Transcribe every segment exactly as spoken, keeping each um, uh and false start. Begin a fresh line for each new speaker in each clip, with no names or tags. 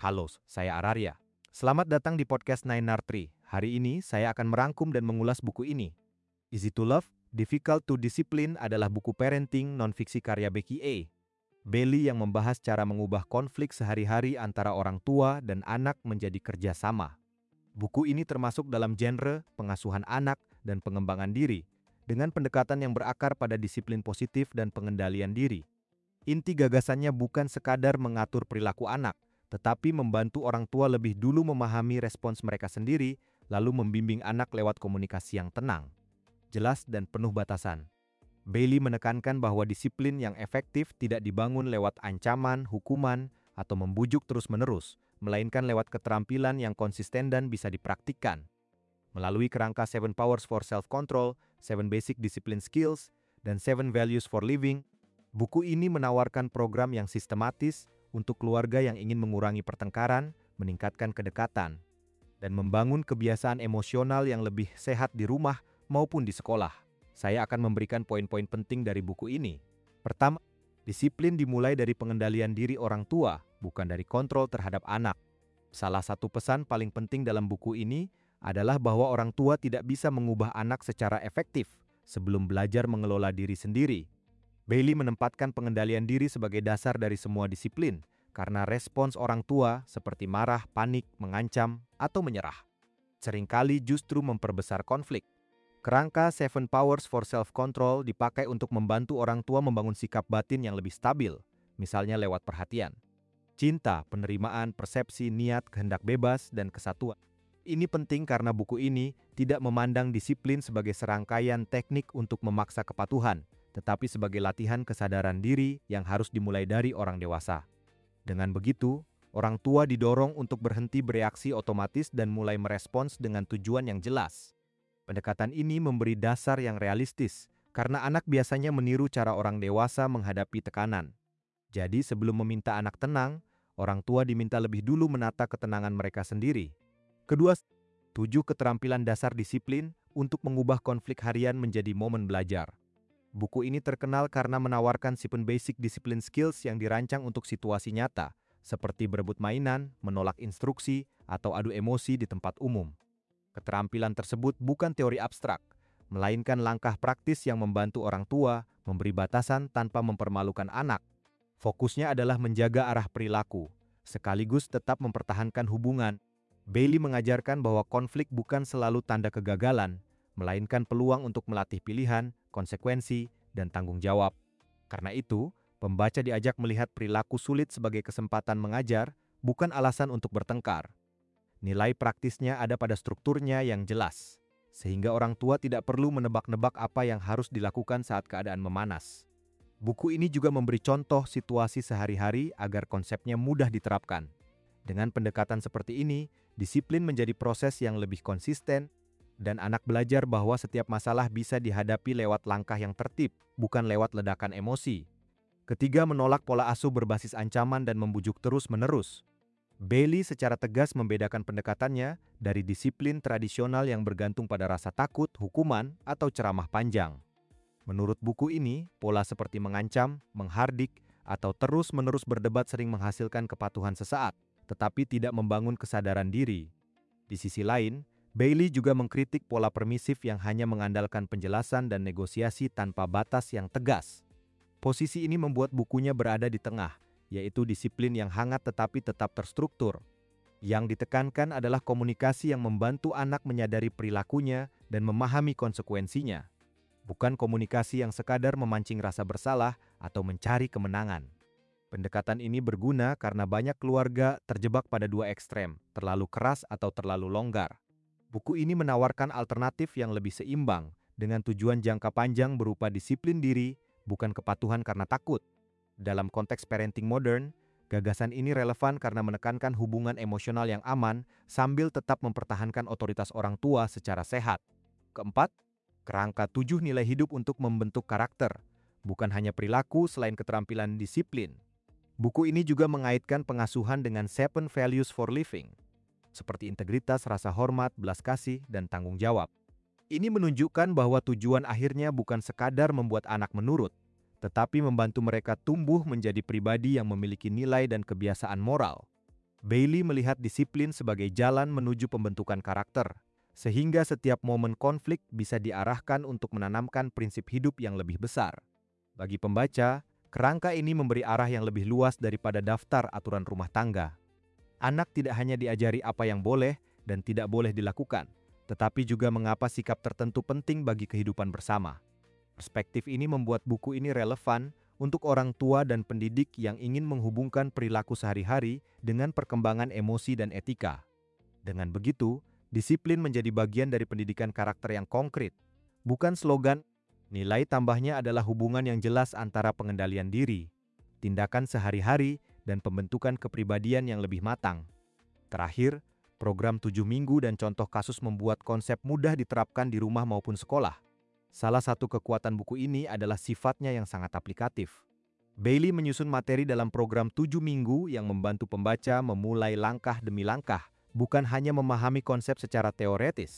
Halo, saya Araria. Selamat datang di podcast Nine Tree. Hari ini saya akan merangkum dan mengulas buku ini. Easy to Love, Difficult to Discipline adalah buku parenting non-fiksi karya Becky A. Bailey yang membahas cara mengubah konflik sehari-hari antara orang tua dan anak menjadi kerjasama. Buku ini termasuk dalam genre pengasuhan anak dan pengembangan diri, dengan pendekatan yang berakar pada disiplin positif dan pengendalian diri. Inti gagasannya bukan sekadar mengatur perilaku anak, tetapi membantu orang tua lebih dulu memahami respons mereka sendiri, lalu membimbing anak lewat komunikasi yang tenang, jelas, dan penuh batasan. Bailey menekankan bahwa disiplin yang efektif tidak dibangun lewat ancaman, hukuman, atau membujuk terus-menerus, melainkan lewat keterampilan yang konsisten dan bisa dipraktikkan. Melalui kerangka Seven Powers for Self-Control, Seven Basic Discipline Skills, dan Seven Values for Living, buku ini menawarkan program yang sistematis untuk keluarga yang ingin mengurangi pertengkaran, meningkatkan kedekatan, dan membangun kebiasaan emosional yang lebih sehat di rumah maupun di sekolah. Saya akan memberikan poin-poin penting dari buku ini. Pertama, disiplin dimulai dari pengendalian diri orang tua, bukan dari kontrol terhadap anak. Salah satu pesan paling penting dalam buku ini adalah bahwa orang tua tidak bisa mengubah anak secara efektif sebelum belajar mengelola diri sendiri. Bailey menempatkan pengendalian diri sebagai dasar dari semua disiplin, karena respons orang tua seperti marah, panik, mengancam, atau menyerah seringkali justru memperbesar konflik. Kerangka Seven Powers for Self-Control dipakai untuk membantu orang tua membangun sikap batin yang lebih stabil, misalnya lewat perhatian, cinta, penerimaan, persepsi, niat, kehendak bebas, dan kesatuan. Ini penting karena buku ini tidak memandang disiplin sebagai serangkaian teknik untuk memaksa kepatuhan, tetapi sebagai latihan kesadaran diri yang harus dimulai dari orang dewasa. Dengan begitu, orang tua didorong untuk berhenti bereaksi otomatis dan mulai merespons dengan tujuan yang jelas. Pendekatan ini memberi dasar yang realistis, karena anak biasanya meniru cara orang dewasa menghadapi tekanan. Jadi sebelum meminta anak tenang, orang tua diminta lebih dulu menata ketenangan mereka sendiri. Kedua, tujuh keterampilan dasar disiplin untuk mengubah konflik harian menjadi momen belajar. Buku ini terkenal karena menawarkan seven basic discipline skills yang dirancang untuk situasi nyata, seperti berebut mainan, menolak instruksi, atau adu emosi di tempat umum. Keterampilan tersebut bukan teori abstrak, melainkan langkah praktis yang membantu orang tua memberi batasan tanpa mempermalukan anak. Fokusnya adalah menjaga arah perilaku, sekaligus tetap mempertahankan hubungan. Bailey mengajarkan bahwa konflik bukan selalu tanda kegagalan, melainkan peluang untuk melatih pilihan, konsekuensi, dan tanggung jawab. Karena itu, pembaca diajak melihat perilaku sulit sebagai kesempatan mengajar, bukan alasan untuk bertengkar. Nilai praktisnya ada pada strukturnya yang jelas, sehingga orang tua tidak perlu menebak-nebak apa yang harus dilakukan saat keadaan memanas. Buku ini juga memberi contoh situasi sehari-hari agar konsepnya mudah diterapkan. Dengan pendekatan seperti ini, disiplin menjadi proses yang lebih konsisten, dan anak belajar bahwa setiap masalah bisa dihadapi lewat langkah yang tertib, bukan lewat ledakan emosi. Ketiga, menolak pola asuh berbasis ancaman dan membujuk terus-menerus. Bailey secara tegas membedakan pendekatannya dari disiplin tradisional yang bergantung pada rasa takut, hukuman, atau ceramah panjang. Menurut buku ini, pola seperti mengancam, menghardik, atau terus-menerus berdebat sering menghasilkan kepatuhan sesaat, tetapi tidak membangun kesadaran diri. Di sisi lain, Bailey juga mengkritik pola permisif yang hanya mengandalkan penjelasan dan negosiasi tanpa batas yang tegas. Posisi ini membuat bukunya berada di tengah, yaitu disiplin yang hangat tetapi tetap terstruktur. Yang ditekankan adalah komunikasi yang membantu anak menyadari perilakunya dan memahami konsekuensinya, bukan komunikasi yang sekadar memancing rasa bersalah atau mencari kemenangan. Pendekatan ini berguna karena banyak keluarga terjebak pada dua ekstrem, terlalu keras atau terlalu longgar. Buku ini menawarkan alternatif yang lebih seimbang, dengan tujuan jangka panjang berupa disiplin diri, bukan kepatuhan karena takut. Dalam konteks parenting modern, gagasan ini relevan karena menekankan hubungan emosional yang aman sambil tetap mempertahankan otoritas orang tua secara sehat. Keempat, kerangka tujuh nilai hidup untuk membentuk karakter, bukan hanya perilaku selain keterampilan disiplin. Buku ini juga mengaitkan pengasuhan dengan Seven Values for Living, seperti integritas, rasa hormat, belas kasih, dan tanggung jawab. Ini menunjukkan bahwa tujuan akhirnya bukan sekadar membuat anak menurut, tetapi membantu mereka tumbuh menjadi pribadi yang memiliki nilai dan kebiasaan moral. Bailey melihat disiplin sebagai jalan menuju pembentukan karakter, sehingga setiap momen konflik bisa diarahkan untuk menanamkan prinsip hidup yang lebih besar. Bagi pembaca, kerangka ini memberi arah yang lebih luas daripada daftar aturan rumah tangga. Anak tidak hanya diajari apa yang boleh dan tidak boleh dilakukan, tetapi juga mengapa sikap tertentu penting bagi kehidupan bersama. Perspektif ini membuat buku ini relevan untuk orang tua dan pendidik yang ingin menghubungkan perilaku sehari-hari dengan perkembangan emosi dan etika. Dengan begitu, disiplin menjadi bagian dari pendidikan karakter yang konkret, bukan slogan. Nilai tambahnya adalah hubungan yang jelas antara pengendalian diri, tindakan sehari-hari, dan pembentukan kepribadian yang lebih matang. Terakhir, program tujuh minggu dan contoh kasus membuat konsep mudah diterapkan di rumah maupun sekolah. Salah satu kekuatan buku ini adalah sifatnya yang sangat aplikatif. Bailey menyusun materi dalam program tujuh minggu yang membantu pembaca memulai langkah demi langkah, bukan hanya memahami konsep secara teoretis.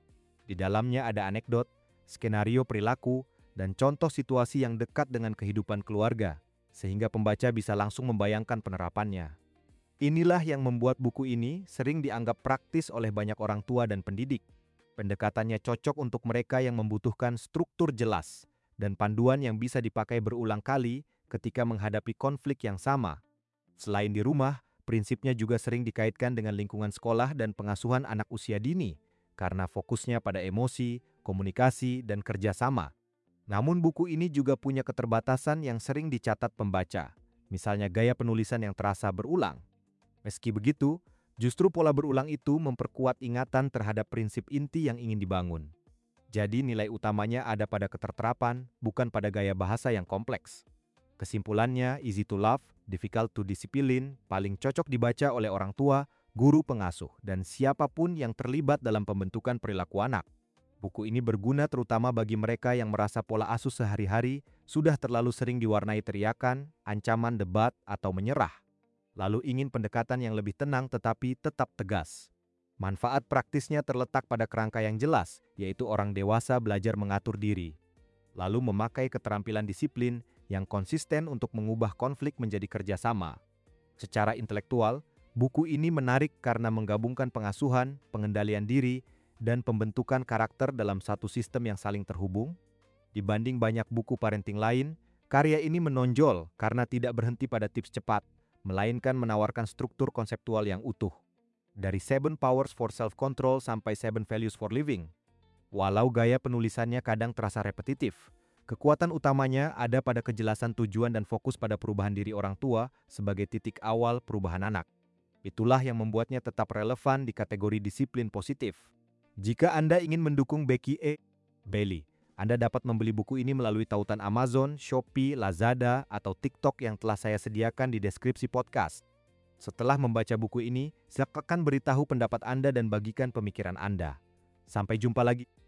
Di dalamnya ada anekdot, skenario perilaku, dan contoh situasi yang dekat dengan kehidupan keluarga, sehingga pembaca bisa langsung membayangkan penerapannya. Inilah yang membuat buku ini sering dianggap praktis oleh banyak orang tua dan pendidik. Pendekatannya cocok untuk mereka yang membutuhkan struktur jelas dan panduan yang bisa dipakai berulang kali ketika menghadapi konflik yang sama. Selain di rumah, prinsipnya juga sering dikaitkan dengan lingkungan sekolah dan pengasuhan anak usia dini, karena fokusnya pada emosi, komunikasi, dan kerjasama. Namun buku ini juga punya keterbatasan yang sering dicatat pembaca, misalnya gaya penulisan yang terasa berulang. Meski begitu, justru pola berulang itu memperkuat ingatan terhadap prinsip inti yang ingin dibangun. Jadi nilai utamanya ada pada keterterapan, bukan pada gaya bahasa yang kompleks. Kesimpulannya, easy to love, difficult to discipline, paling cocok dibaca oleh orang tua, guru pengasuh, dan siapapun yang terlibat dalam pembentukan perilaku anak. Buku ini berguna terutama bagi mereka yang merasa pola asuh sehari-hari sudah terlalu sering diwarnai teriakan, ancaman debat, atau menyerah. Lalu ingin pendekatan yang lebih tenang tetapi tetap tegas. Manfaat praktisnya terletak pada kerangka yang jelas, yaitu orang dewasa belajar mengatur diri. Lalu memakai keterampilan disiplin yang konsisten untuk mengubah konflik menjadi kerjasama. Secara intelektual, buku ini menarik karena menggabungkan pengasuhan, pengendalian diri, dan pembentukan karakter dalam satu sistem yang saling terhubung. Dibanding banyak buku parenting lain, karya ini menonjol karena tidak berhenti pada tips cepat, melainkan menawarkan struktur konseptual yang utuh. Dari Seven Powers for Self-Control sampai Seven Values for Living. Walau gaya penulisannya kadang terasa repetitif, kekuatan utamanya ada pada kejelasan tujuan dan fokus pada perubahan diri orang tua sebagai titik awal perubahan anak. Itulah yang membuatnya tetap relevan di kategori disiplin positif. Jika Anda ingin mendukung Becky E. Bailey, Anda dapat membeli buku ini melalui tautan Amazon, Shopee, Lazada, atau TikTok yang telah saya sediakan di deskripsi podcast. Setelah membaca buku ini, silakan beritahu pendapat Anda dan bagikan pemikiran Anda. Sampai jumpa lagi.